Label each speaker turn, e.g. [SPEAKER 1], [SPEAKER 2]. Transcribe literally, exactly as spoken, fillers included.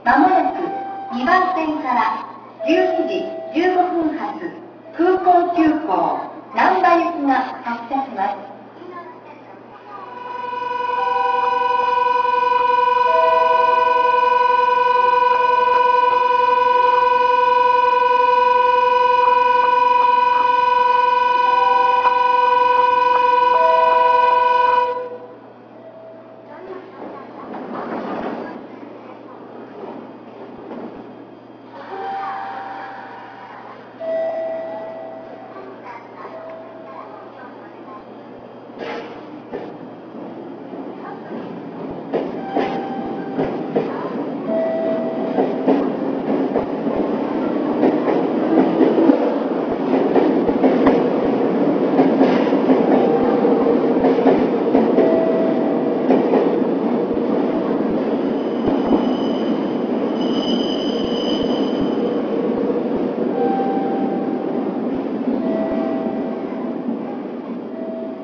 [SPEAKER 1] まもなくにばん線からじゅうにじじゅうごふん発空港急行難波行きが発車します。